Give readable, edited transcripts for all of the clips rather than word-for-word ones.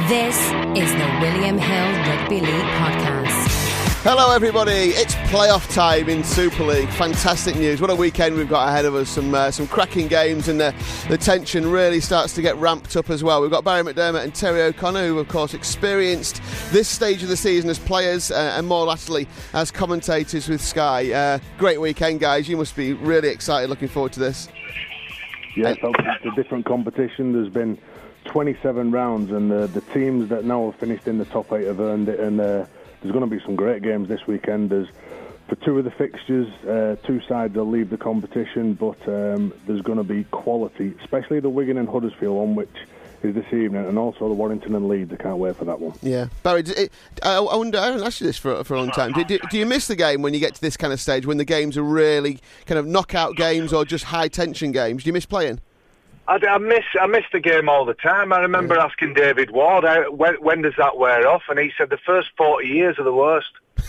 This is the William Hill Rugby League Podcast. Hello everybody, it's playoff time in Super League. Fantastic news, what a weekend we've got ahead of us. Some cracking games, and the tension really starts to get ramped up as well. We've got Barry McDermott and Terry O'Connor, who of course experienced this stage of the season as players and more latterly as commentators with Sky. Great weekend, guys. You must be really excited, looking forward to this. Yes, it's a different competition. There's been 27 rounds, and the teams that now have finished in the top 8 have earned it, and there's going to be some great games this weekend. For 2 of the fixtures, 2 sides will leave the competition, but there's going to be quality, especially the Wigan and Huddersfield one, which is this evening, and also the Warrington and Leeds. I can't wait for that one. Yeah. Barry, I wonder, I haven't asked you this for a long time. Do you miss the game when you get to this kind of stage, when the games are really kind of knockout games or just high-tension games? Do you miss playing? I miss the game all the time. I remember asking David Ward, when does that wear off? And he said the first 40 years are the worst.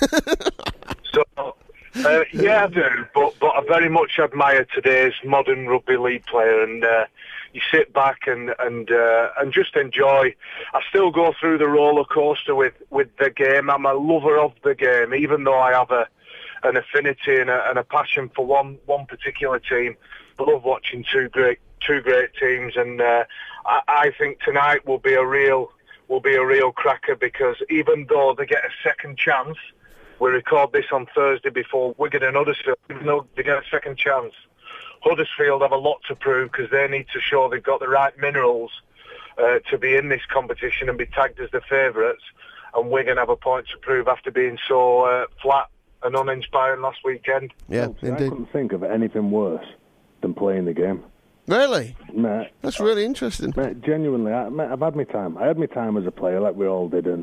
So, yeah, I do. But I very much admire today's modern rugby league player. And you sit back and just enjoy. I still go through the roller coaster with the game. I'm a lover of the game, even though I have an affinity and a passion for one particular team. I love watching two great teams, and I think tonight will be a real cracker, because even though they get a second chance, we record this on Thursday before Wigan and Huddersfield, even though they get a second chance, Huddersfield have a lot to prove, because they need to show they've got the right minerals to be in this competition and be tagged as the favourites, and Wigan have a point to prove after being so flat and uninspiring last weekend. Yeah, I couldn't think of anything worse than playing the game. Really? Mate, that's really interesting. Mate, genuinely, I've had my time. I had my time as a player, like we all did, and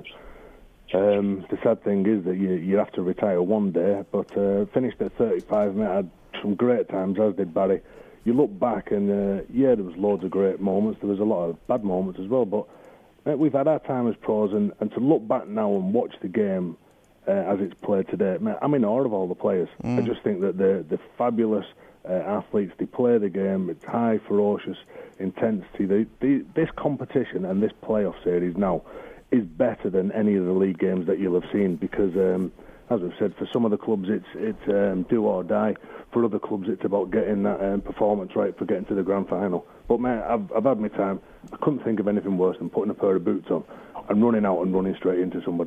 the sad thing is that you have to retire one day, but finished at 35, mate. I had some great times, as did Barry. You look back and, there was loads of great moments. There was a lot of bad moments as well, but mate, we've had our time as pros, and to look back now and watch the game as it's played today, mate, I'm in awe of all the players. I just think that they're fabulous athletes. They play the game. It's high, ferocious intensity. This competition and this playoff series now is better than any of the league games that you'll have seen, because as we've said, for some of the clubs it's do or die. For other clubs it's about getting that performance right for getting to the grand final. But mate, I've had my time. I couldn't think of anything worse than putting a pair of boots on and running out and running straight into somebody.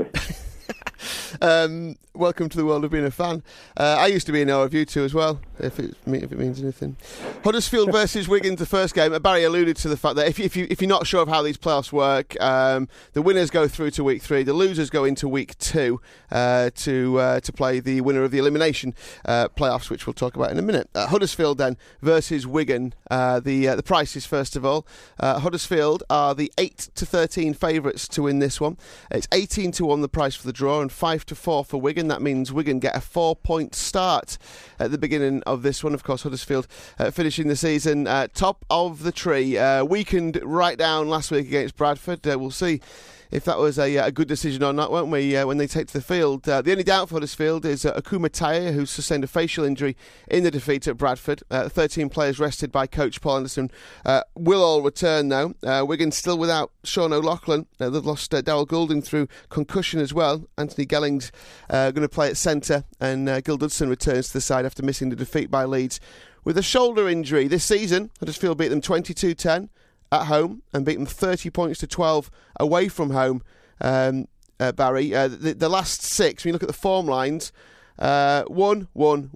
Welcome to the world of being a fan. I used to be in awe of you two as well, if it means anything. Huddersfield versus Wigan, the first game. Barry alluded to the fact that if you're not sure of how these playoffs work, the winners go through to week 3, the losers go into week 2 to play the winner of the elimination playoffs, which we'll talk about in a minute. Huddersfield then versus Wigan. The prices, first of all. Huddersfield are the 8-13 favourites to win this one. It's 18-1 the price for the draw, and 5-4 for Wigan. That means Wigan get a 4-point start at the beginning of this one. Of course, Huddersfield finishing the season top of the tree. Weakened right down last week against Bradford. We'll see if that was a good decision or not, won't we, when they take to the field. The only doubt for Huddersfield is Akuma Taye, who sustained a facial injury in the defeat at Bradford. 13 players rested by coach Paul Anderson will all return, though. Wigan still without Sean O'Loughlin. They've lost Darryl Goulding through concussion as well. Anthony Gelling's going to play at centre, and Gil Dudson returns to the side after missing the defeat by Leeds with a shoulder injury. This season, Huddersfield beat them 22-10 at home and beat them 30 points to 12 away from home. Barry, the last 6, when you look at the form lines, 1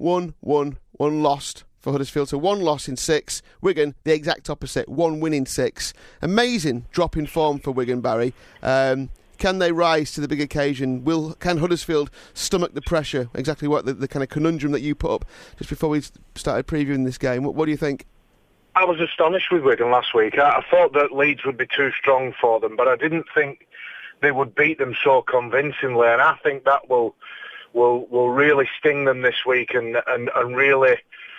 lost for Huddersfield, so 1 loss in 6. Wigan, the exact opposite, 1 win in 6. Amazing drop in form for Wigan, Barry. Can they rise to the big occasion? Can Huddersfield stomach the pressure? Exactly what the kind of conundrum that you put up just before we started previewing this game. What do you think? I was astonished with Wigan last week. I thought that Leeds would be too strong for them, but I didn't think they would beat them so convincingly, and I think that will really sting them this week and really.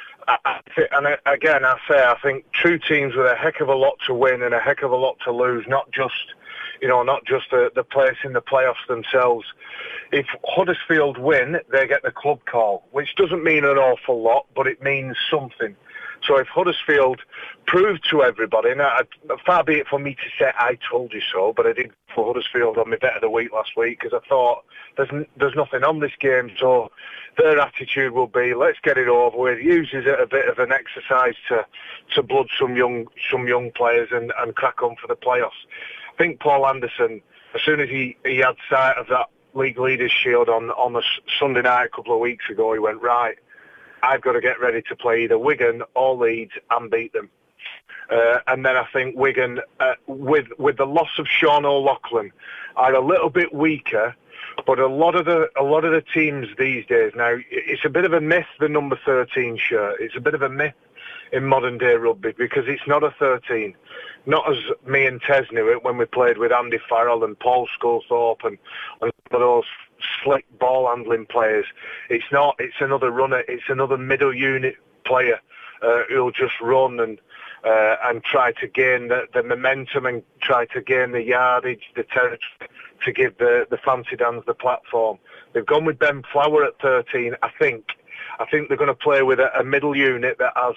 I think 2 teams with a heck of a lot to win and a heck of a lot to lose, not just the place in the playoffs themselves. If Huddersfield win, they get the club call, which doesn't mean an awful lot, but it means something. So if Huddersfield proved to everybody, and far be it for me to say I told you so, but I did for Huddersfield on my bet of the week last week because I thought there's nothing on this game, so their attitude will be let's get it over with. Uses it a bit of an exercise to blood some young players and crack on for the playoffs. I think Paul Anderson, as soon as he had sight of that League Leaders Shield on a Sunday night a couple of weeks ago, he went, right, I've got to get ready to play either Wigan or Leeds and beat them. And then I think Wigan, with the loss of Sean O'Loughlin, are a little bit weaker. But a lot of the teams these days now, it's a bit of a myth, the number 13 shirt. It's a bit of a myth in modern day rugby because it's not a 13. Not as me and Tez knew it when we played with Andy Farrell and Paul Sculthorpe and some of those slick ball handling players. It's not. It's another runner. It's another middle unit player who'll just run and try to gain the momentum and try to gain the yardage, the territory to give the Fancy Dans the platform. They've gone with Ben Flower at 13, I think. I think they're going to play with a middle unit that has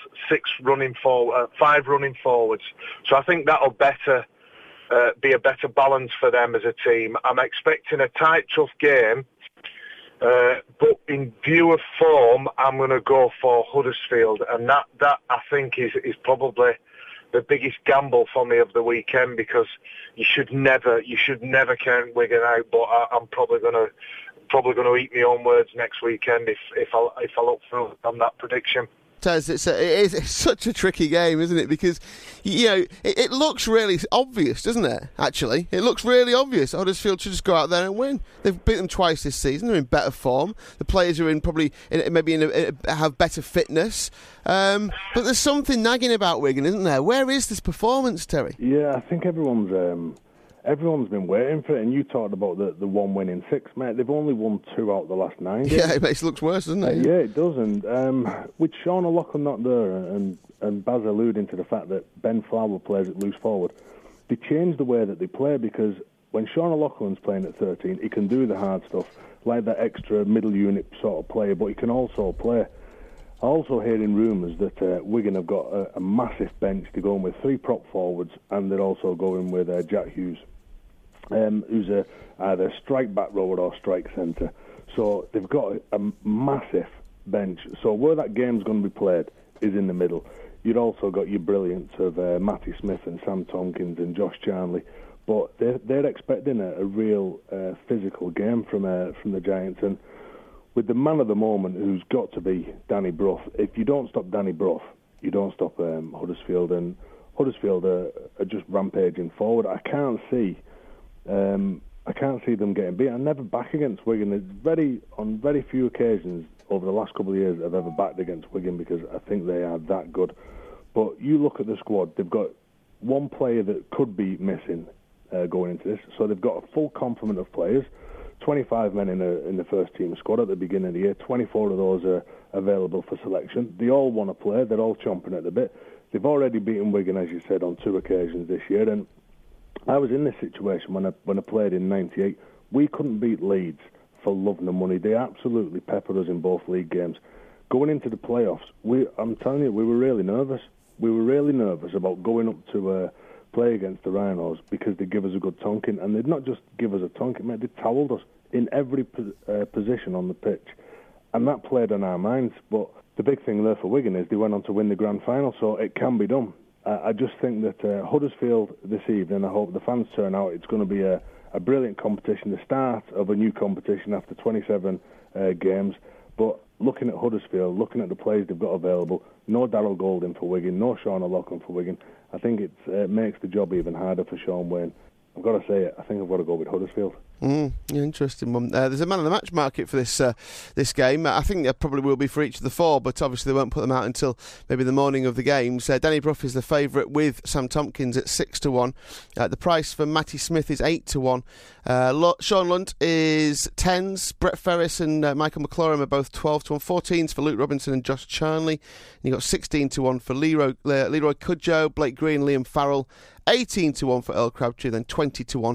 5 running forwards. So I think that'll be a better balance for them as a team. I'm expecting a tight, tough game, but in view of form, I'm going to go for Huddersfield, and that I think is probably the biggest gamble for me of the weekend because you should never count Wigan out. But I'm probably going to eat my own words next weekend if I look through on that prediction. Tez, it's such a tricky game, isn't it? Because, it looks really obvious, doesn't it, actually? It looks really obvious. Huddersfield should just go out there and win. They've beat them twice this season. They're in better form. The players are have better fitness. But there's something nagging about Wigan, isn't there? Where is this performance, Terry? Yeah, I think everyone's been waiting for it, and you talked about the 1 win in 6, mate. They've only won 2 out of the last 9 games. Yeah, it looks worse, doesn't it? Yeah, it does. And with Sean O'Loughlin not there and Baz alluding to the fact that Ben Flower plays at loose forward, they changed the way that they play because when Sean O'Loughlin's playing at 13, he can do the hard stuff, like that extra middle unit sort of player, but he can also play. Also hearing rumours that Wigan have got a massive bench. They're going with 3 prop forwards and they're also going with Jack Hughes. Who's either strike back rower or strike centre. So they've got a massive bench. So where that game's going to be played is in the middle. You've also got your brilliance of Matty Smith and Sam Tompkins and Josh Charnley. But they're expecting a real physical game from the Giants. And with the man of the moment, who's got to be Danny Brough, if you don't stop Danny Brough, you don't stop Huddersfield. And Huddersfield are just rampaging forward. I can't see them getting beat. I'm never back against Wigan. On very few occasions over the last couple of years I've ever backed against Wigan because I think they are that good. But you look at the squad, they've got one player that could be missing going into this. So they've got a full complement of players, 25 men in the first team squad at the beginning of the year. 24 of those are available for selection. They all want to play. They're all chomping at the bit. They've already beaten Wigan, as you said, on 2 occasions this year. And I was in this situation when I played in '98. We couldn't beat Leeds for love nor money. They absolutely peppered us in both league games. Going into the playoffs, I'm telling you, we were really nervous. We were really nervous about going up to play against the Rhinos because they give us a good tonking. And they'd not just give us a tonking, mate, they towelled us in every position on the pitch. And that played on our minds. But the big thing there for Wigan is they went on to win the grand final, so it can be done. I just think that Huddersfield this evening, I hope the fans turn out, it's going to be a brilliant competition, the start of a new competition after 27 games. But looking at Huddersfield, looking at the players they've got available, no Darryl Golding for Wigan, no Sean O'Loughlin for Wigan, I think it makes the job even harder for Sean Wayne. I've got to say it, I think I've got to go with Huddersfield. Interesting one. There's a man of the match market for this game. I think there probably will be for each of the 4, but obviously they won't put them out until maybe the morning of the games. Danny Brough is the favourite with Sam Tompkins at 6-1. The price for Matty Smith is 8-1. Sean Lunt is 10s. Brett Ferris and Michael McLaurin are both 12-1. 14s for Luke Robinson and Josh Charnley. And you've got 16-1 for Leroy Cudjoe, Blake Green, Liam Farrell. 18-1 for Earl Crabtree, then 20-1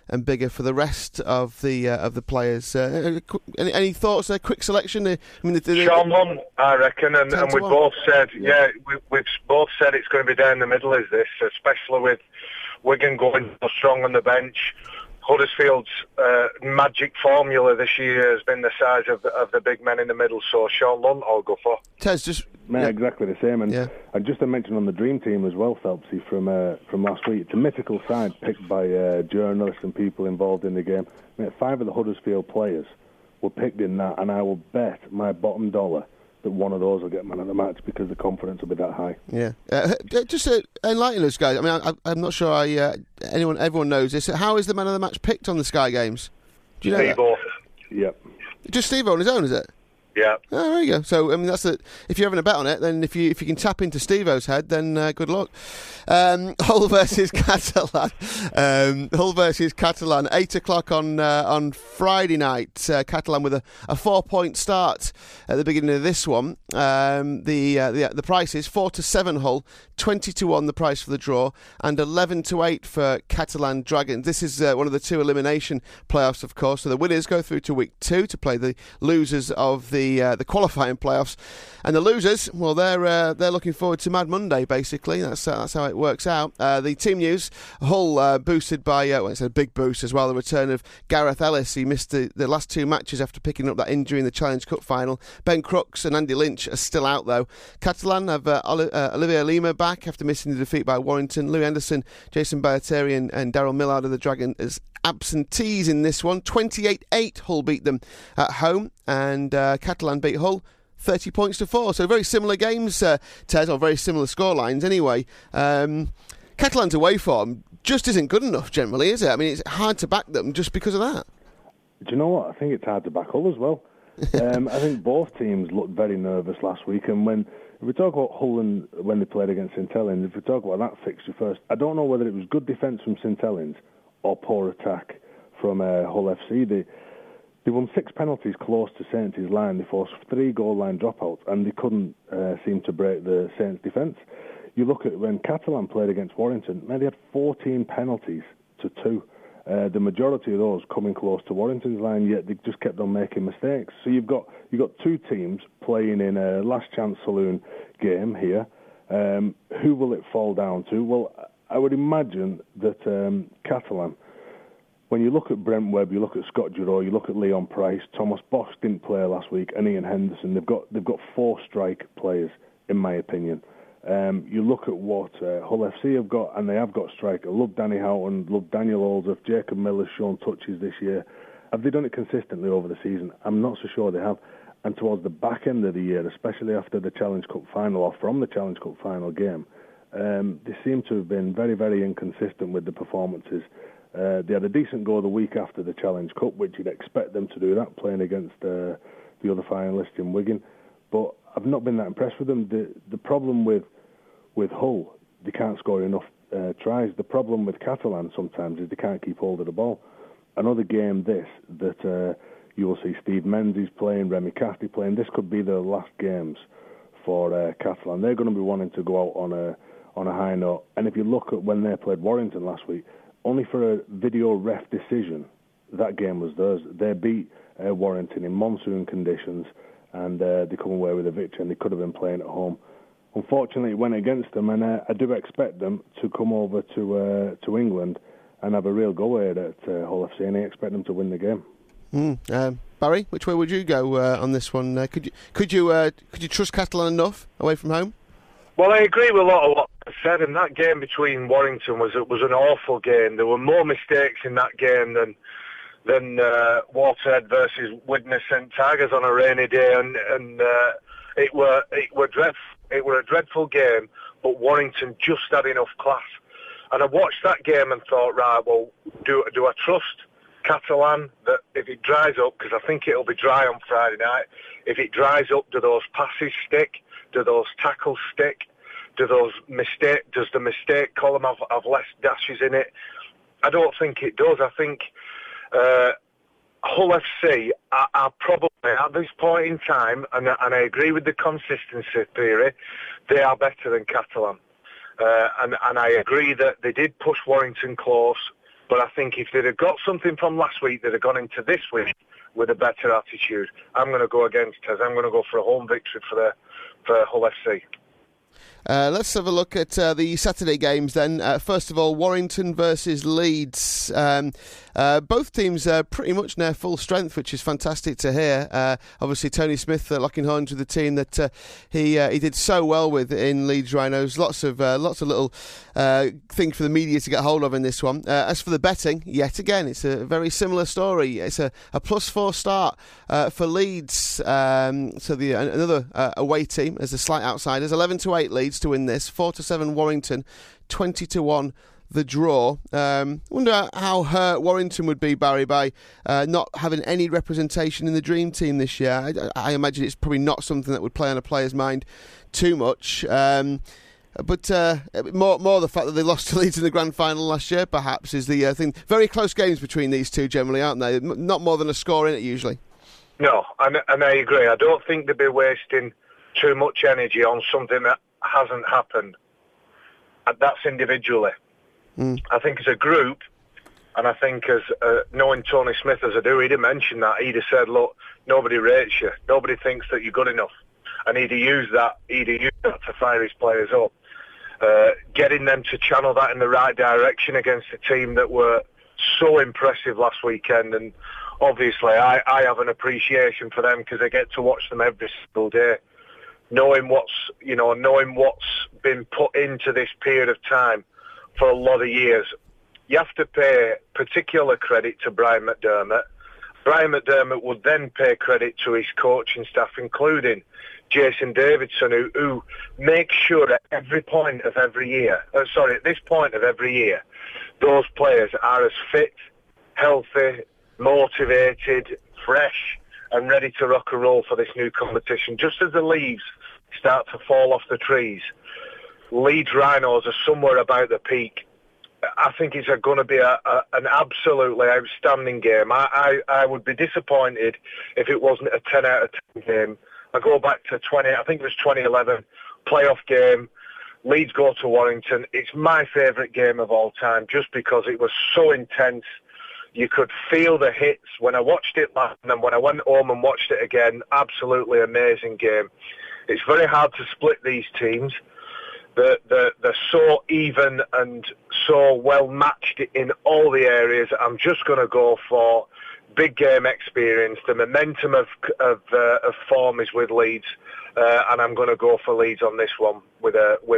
and bigger for the rest of the players. Any thoughts? A quick selection. I mean, Sean Hunt, I reckon, and we both said, we've both said it's going to be down the middle. Is this, especially with Wigan going so strong on the bench? Huddersfield's magic formula this year has been the size of the big men in the middle, so Sean Hunt I'll go for. Tez, just... exactly the same, and just to mention on the Dream Team as well, Phelpsy, from last week, it's a mythical side picked by journalists and people involved in the game. 5 of the Huddersfield players were picked in that, and I will bet my bottom dollar that one of those will get man of the match because the confidence will be that high. Yeah, just enlighten us, guys. I mean, I'm not sure everyone knows this. How is the man of the match picked on the Sky Games? Do you know Steve-O. Yep. Just Steve-O on his own, is it? Yeah. Oh, there you go. So, I mean, that's if you're having a bet on it, then if you can tap into Steve-O's head, then good luck. Hull versus Catalan. Hull versus Catalan. 8 o'clock on Friday night. Catalan with a 4-point start at the beginning of this one. The price is 4-7 Hull, 20-1 the price for the draw, and 11-8 for Catalan Dragons. This is one of the 2 elimination playoffs, of course. So the winners go through to week 2 to play the losers of the qualifying playoffs, and the losers, well, they're looking forward to Mad Monday. Basically, that's how it works out. The team news: Hull boosted by it's a big boost as well. The return of Gareth Ellis. He missed the last 2 matches after picking up that injury in the Challenge Cup final. Ben Crooks and Andy Lynch are still out though. Catalan have Olivier Lima back after missing the defeat by Warrington. Louis Anderson, Jason Baateri and Daryl Millard of the Dragon as absentees in this one. 28-8 Hull beat them at home, and Catalan beat Hull 30 points to 4. So very similar games, Ted, or very similar scorelines anyway. Catalan's away form just isn't good enough generally, is it? I mean, it's hard to back them just because of that. Do you know what? I think it's hard to back Hull as well. I think both teams looked very nervous last week, and if we talk about Hull and when they played against St Helens, if we talk about that fixture first, I don't know whether it was good defence from St Helens or poor attack from Hull FC. They won 6 penalties close to Saints' line. They forced 3 goal line dropouts, and they couldn't seem to break the Saints' defence. You look at when Catalan played against Warrington, they had 14 penalties to 2. The majority of those coming close to Warrington's line, yet they just kept on making mistakes. So you've got 2 teams playing in a last chance saloon game here. Who will it fall down to? Well, I would imagine that Catalan, when you look at Brent Webb, you look at Scott Giroux, you look at Leon Price, Thomas Bosch didn't play last week, and Ian Henderson. They've got 4 strike players, in my opinion. You look at what Hull FC have got, and they have got striker. Love Danny Houghton, love Daniel Oldsworth, Jacob Miller's shown touches this year. Have they done it consistently over the season? I'm not so sure they have. And towards the back end of the year, especially after the Challenge Cup final, or from the Challenge Cup final game, they seem to have been very, very inconsistent with the performances. They had a decent go the week after the Challenge Cup, which you'd expect them to do that, playing against the other finalists in Wigan. But I've not been that impressed with them. The problem with Hull, they can't score enough tries. The problem with Catalan sometimes is they can't keep hold of the ball. Another game that you will see Steve Menzies playing, Remy Castille playing. This could be the last games for Catalan. They're going to be wanting to go out on a high note. And if you look at when they played Warrington last week, only for a video ref decision, that game was theirs. They beat Warrington in monsoon conditions, and they come away with a victory, and they could have been playing at home. Unfortunately, it went against them, and I do expect them to come over to England and have a real go at Hull FC, and I expect them to win the game. Barry, which way would you go on this one? Could you trust Catalan enough away from home? Well, I agree with a lot of what I said. And that game between Warrington was an awful game. There were more mistakes in that game than Waterhead versus Widnes St Tigers on a rainy day, and it were dreadful. It were a dreadful game, but Warrington just had enough class. And I watched that game and thought, right, well, do I trust Catalan that if it dries up, because I think it'll be dry on Friday night, if it dries up, do those passes stick? Do those tackles stick? Does the mistake column have less dashes in it? I don't think it does. I think Hull FC are probably, at this point in time, and I agree with the consistency theory, they are better than Catalan. And I agree that they did push Warrington close. But I think if they'd have got something from last week, they'd have gone into this week with a better attitude. I'm going to go against us. I'm going to go for a home victory for Hull FC. Let's have a look at the Saturday games then. First of all, Warrington versus Leeds. Both teams pretty much near full strength, which is fantastic to hear. Obviously, Tony Smith locking horns with the team that he did so well with in Leeds Rhinos. Lots of little things for the media to get hold of in this one. As for the betting, yet again, it's a very similar story. It's a +4 start for Leeds. Another away team as the slight outsiders. 11-8 Leeds to win this. 4-7 Warrington. 20-1 the draw. Wonder how hurt Warrington would be, Barry, by not having any representation in the Dream Team this year. I imagine it's probably not something that would play on a player's mind too much. But more the fact that they lost to Leeds in the grand final last year, perhaps, is the thing. Very close games between these two, generally, aren't they? Not more than a score in it, usually. No, and I agree. I don't think they'd be wasting too much energy on something that hasn't happened. And that's individually. I think as a group, and I think as knowing Tony Smith as I do, he'd have mentioned that. He'd have said, look, nobody rates you. Nobody thinks that you're good enough. And he'd have used that to fire his players up. Getting them to channel that in the right direction against a team that were so impressive last weekend. And obviously I have an appreciation for them because I get to watch them every single day. Knowing what's been put into this period of time for a lot of years. You have to pay particular credit to Brian McDermott. Brian McDermott would then pay credit to his coaching staff, including Jason Davidson, who makes sure at this point of every year, those players are as fit, healthy, motivated, fresh, and ready to rock and roll for this new competition. Just as the leaves start to fall off the trees, Leeds Rhinos are somewhere about the peak. I think it's going to be an absolutely outstanding game. I would be disappointed if it wasn't a 10 out of 10 game. I go back to 2011 playoff game. Leeds go to Warrington. It's my favourite game of all time just because it was so intense. You could feel the hits when I watched it last, and then when I went home and watched it again, absolutely amazing game. It's very hard to split these teams. They're so even and so well matched in all the areas. I'm just going to go for big game experience. The momentum of form is with Leeds, and I'm going to go for Leeds on this one with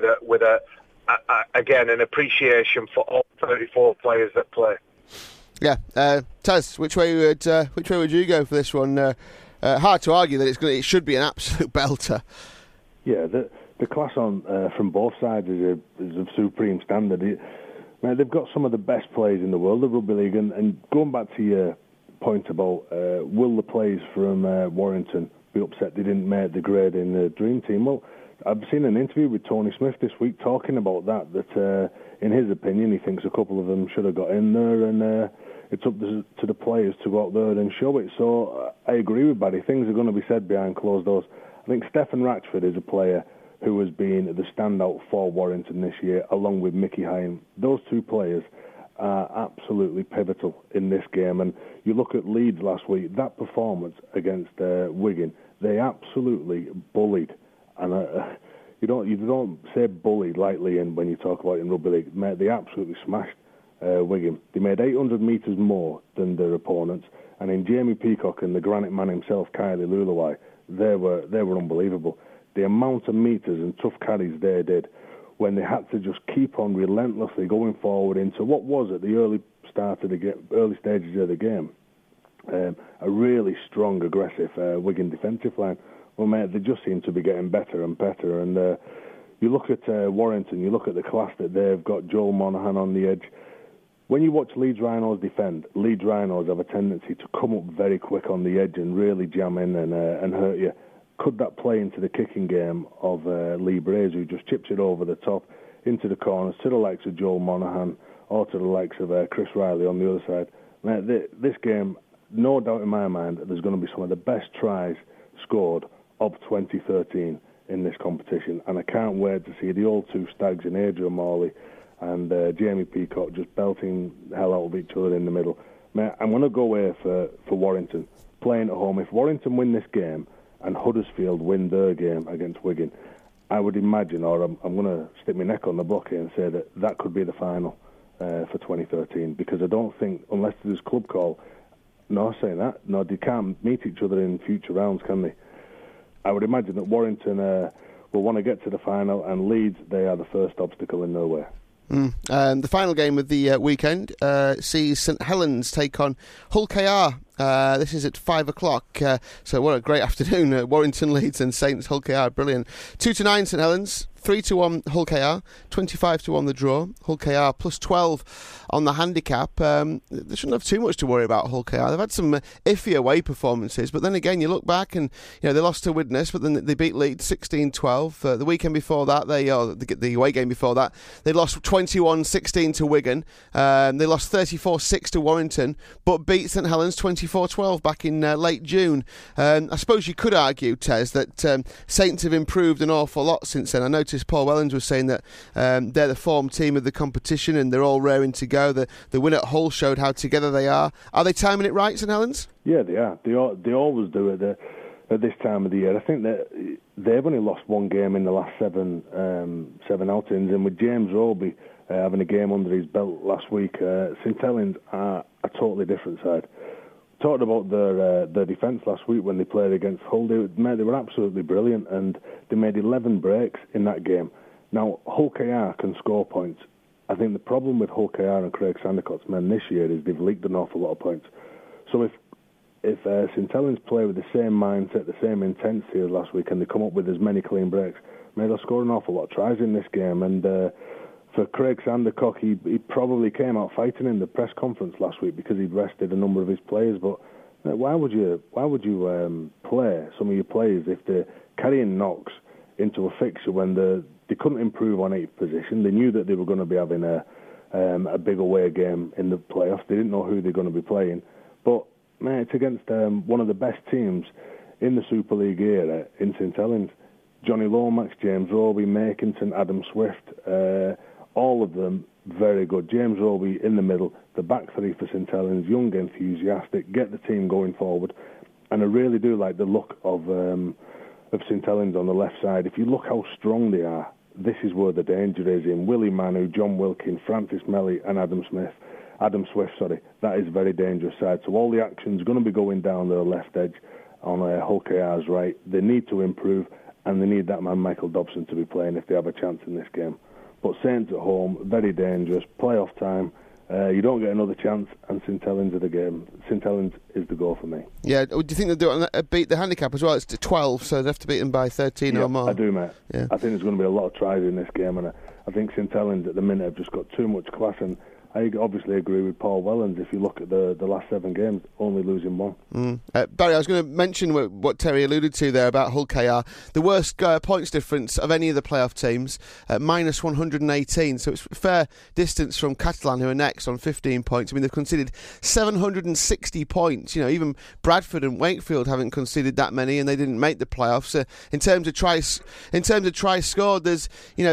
again an appreciation for all 34 players that play. Yeah, Taz, which way would you go for this one? Hard to argue that it should be an absolute belter. Yeah, the class on from both sides is of supreme standard. They've got some of the best players in the world, the rugby league, and going back to your point about will the players from Warrington be upset they didn't make the grade in the Dream Team? Well, I've seen an interview with Tony Smith this week talking about that in his opinion, he thinks a couple of them should have got in there, and it's up to the players to go out there and show it. So I agree with Barry. Things are going to be said behind closed doors. I think Stefan Ratchford is a player who has been the standout for Warrington this year, along with Mickey Hine. Those two players are absolutely pivotal in this game. And you look at Leeds last week, that performance against Wigan, they absolutely bullied. And you don't say bullied lightly when you talk about it in rugby league. Mate, they absolutely smashed Wigan. They made 800 metres more than their opponents. And in Jamie Peacock and the granite man himself, Kylie Lulawai, they were unbelievable. The amount of metres and tough carries they did when they had to just keep on relentlessly going forward into what was at the early stages of the game, a really strong, aggressive Wigan defensive line. Well, mate, they just seem to be getting better and better. And you look at Warrington, you look at the class that they've got, Joel Monaghan on the edge. When you watch Leeds Rhinos defend, Leeds Rhinos have a tendency to come up very quick on the edge and really jam in and hurt you. Could that play into the kicking game of Lee Braze, who just chips it over the top into the corners to the likes of Joel Monaghan or to the likes of Chris Riley on the other side? Now, this game, no doubt in my mind, there's going to be some of the best tries scored of 2013 in this competition, and I can't wait to see the old two stags in Adrian Morley and Jamie Peacock just belting hell out of each other in the middle. Mate, I'm going to go away for Warrington, playing at home. If Warrington win this game and Huddersfield win their game against Wigan, I would imagine, or I'm going to stick my neck on the block here and say that could be the final for 2013, because I don't think, unless there's club call, no, saying that, no, they can't meet each other in future rounds, can they? I would imagine that Warrington will want to get to the final, and Leeds, they are the first obstacle in their way. And the final game of the weekend sees St Helens take on Hull KR. This is at 5 o'clock. So what a great afternoon. Warrington, Leeds and Saints, Hull KR, brilliant. 2-9 St Helens, 3-1 Hull KR, 25-1 the draw. Hull KR plus 12 on the handicap. They shouldn't have too much to worry about Hull KR. They've had some iffy away performances, but then again you look back and they lost to Widnes, but then they beat Leeds 16-12. The weekend before that, the away game before that, they lost 21-16 to Wigan. They lost 34-6 to Warrington, but beat St Helens 24-12 back in late June. I suppose you could argue, Tez, that Saints have improved an awful lot since then. I noticed Paul Wellens was saying that they're the form team of the competition and they're all raring to go. The win at Hull showed how together they are. Are they timing it right, St Helens? Yeah, they are. They always do it at this time of the year. I think that they've only lost one game in the last seven outings, and with James Roby having a game under his belt last week, St Helens are a totally different side. Talked about their defence last week when they played against Hull. They were absolutely brilliant, and they made 11 breaks in that game. Now, Hull KR can score points. I think the problem with Hull KR and Craig Sandercott's men this year is they've leaked an awful lot of points. So if St Helens play with the same mindset, the same intensity as last week, and they come up with as many clean breaks, they'll score an awful lot of tries in this game. And for Craig Sandercock, he probably came out fighting in the press conference last week because he'd rested a number of his players. But why would you play some of your players if they're carrying knocks into a fixture when they couldn't improve on 8th position? They knew that they were going to be having a big away game in the playoffs. They didn't know who they're going to be playing. But it's against one of the best teams in the Super League era in St Helens. Johnny Lomax, James Roby, Makinson, Adam Swift, all of them very good. James Roby in the middle, the back three for St Helens, young, enthusiastic, get the team going forward. And I really do like the look of St Helens on the left side. If you look how strong they are, this is where the danger is in. Willie Manu, John Wilkin, Francis Melly and Adam Swift. That is a very dangerous side. So all the action's going to be going down their left edge on Hull KR's right. They need to improve, and they need that man Michael Dobson to be playing if they have a chance in this game. But Saints at home, very dangerous. Playoff time, you don't get another chance, and St Helens are the game. St Helens is the goal for me. Yeah, do you think they'll beat the handicap as well? It's 12, so they have to beat them by 13 or more. I do, mate. Yeah. I think there's going to be a lot of tries in this game, and I think St Helens at the minute have just got too much class, and I obviously agree with Paul Wellens. If you look at the last 7 games, only losing one. Barry, I was going to mention what Terry alluded to there about Hull KR. The worst points difference of any of the playoff teams, minus 118. So it's a fair distance from Catalan, who are next on 15 points. I mean, they've conceded 760 points. Even Bradford and Wakefield haven't conceded that many, and they didn't make the playoffs. In terms of tries scored, there's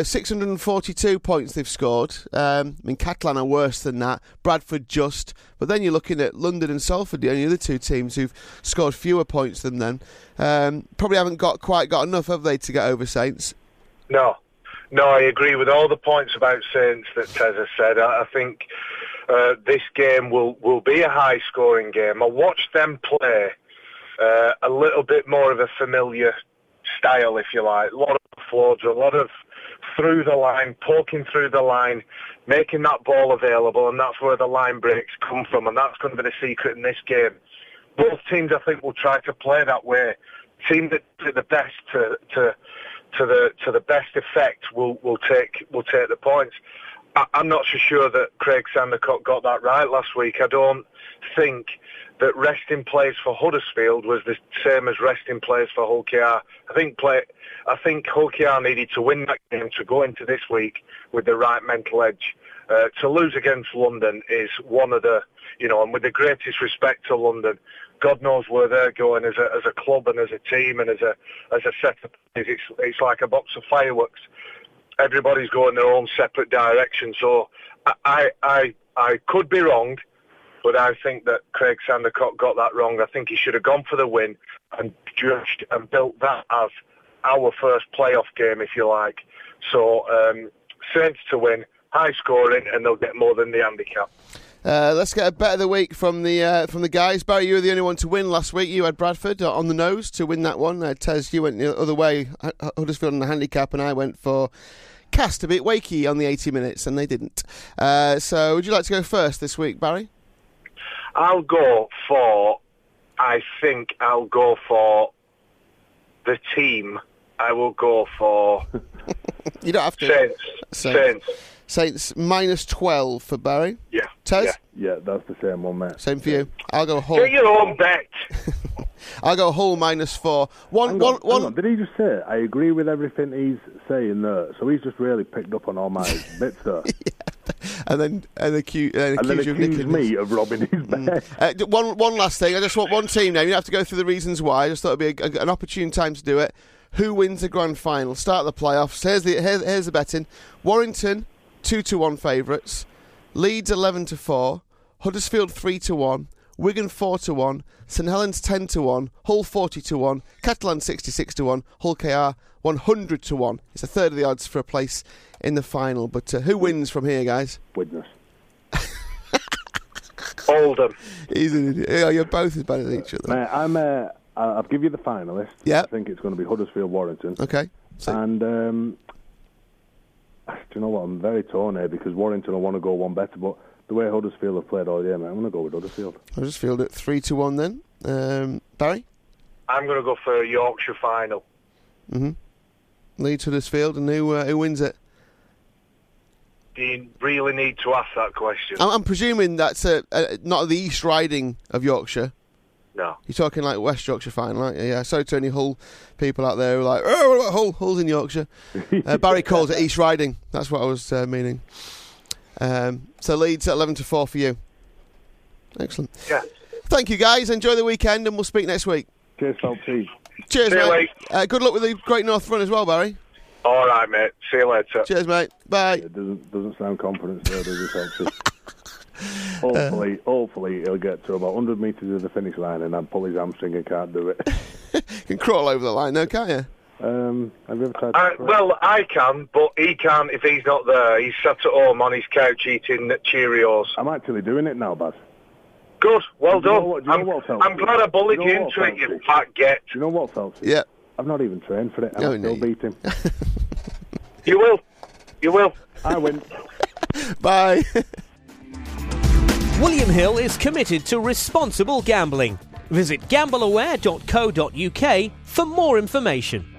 642 points they've scored. Catalan are worse than that, Bradford just, but then you're looking at London and Salford, the only other 2 teams who've scored fewer points than them. Probably haven't quite got enough, have they, to get over Saints? No, I agree with all the points about Saints that Tez has said. I think this game will be a high scoring game. I watched them play a little bit more of a familiar style, if you like. A lot of floats, a lot of through the line, poking through the line, making that ball available, and that's where the line breaks come from, and that's going to be the secret in this game. Both teams, I think, will try to play that way. Team that to the best to the best effect will take the points. I'm not so sure that Craig Sandercock got that right last week. I don't think that resting players for Huddersfield was the same as resting players for Hull KR. I think Hull KR needed to win that game to go into this week with the right mental edge. To lose against London is one of the, and with the greatest respect to London, God knows where they're going as a club and as a team and as a set of players. It's like a box of fireworks. everybody's going their own separate direction. So I could be wrong, but I think that Craig Sandercock got that wrong. I think he should have gone for the win and judged and built that as our first playoff game, if you like. So Saints to win, high scoring, and they'll get more than the handicap. Let's get a bet of the week from the guys. Barry, you were the only one to win last week. You had Bradford on the nose to win that one. Tez, you went the other way, Huddersfield on the handicap, and I went for Cast to beat Wakey on the 80 minutes, and they didn't. So would you like to go first this week, Barry? I think I'll go for the team. I will go for you don't have to. Saints. Saints minus 12 for Barry. Yeah. Tez? Yeah, that's the same one, mate. Same for you. I'll go Hull. Get your own bet. I'll go Hull minus 4. Hang on. Did he just say, I agree with everything he's saying there? So he's just really picked up on all my bits there. Yeah. And then accuse me of robbing his bet. One last thing. I just want one team name. You don't have to go through the reasons why. I just thought it'd be an opportune time to do it. Who wins the grand final? Start the playoffs. Here's the betting. Warrington 2-1 favourites. Leeds 11-4. Huddersfield 3-1. Wigan 4-1. St Helens 10-1. Hull 40-1. Catalan 66-1. Hull KR 100-1. It's a third of the odds for a place in the final. But who wins from here, guys? Widnes. Oldham. He's an idiot. Oh, you're both as bad as each other. Mate, I'll give you the finalists. Yeah. I think it's going to be Huddersfield Warrington. Okay. And do you know what? I'm very torn here because Warrington will want to go one better, but the way Huddersfield have played all year, mate, I'm going to go with Huddersfield. Huddersfield at 3-1 then. Barry? I'm going to go for a Yorkshire final. Mm-hmm. Leeds Huddersfield, and who wins it? Do you really need to ask that question? I'm presuming that's not the East Riding of Yorkshire. No. You're talking like West Yorkshire final, aren't you? Yeah. So to any Hull people out there who are like, oh, what about Hull? Hull's in Yorkshire. Barry calls it East Riding. That's what I was meaning. So Leeds at 11-4 for you. Excellent. Yeah. Thank you, guys. Enjoy the weekend, and we'll speak next week. Cheers, Phelpsy. Cheers, See you mate. Good luck with the Great North Run as well, Barry. All right, mate. See you later. Cheers, mate. Bye. It doesn't sound confident there, does it, Phelpsy? Hopefully he'll get to about 100 metres of the finish line and then pull his hamstring and can't do it. You can crawl over the line, though, can't you? Have you ever tried well, I can, but he can't if he's not there. He's sat at home on his couch eating Cheerios. I'm actually doing it now, Baz. Good, well done. I'm glad I bullied you into it, you fat get. Do you know what, Phelpsy? Yeah. I've not even trained for it, and I'll still beat him. You will. You will. I win. Bye. William Hill is committed to responsible gambling. Visit gambleaware.co.uk for more information.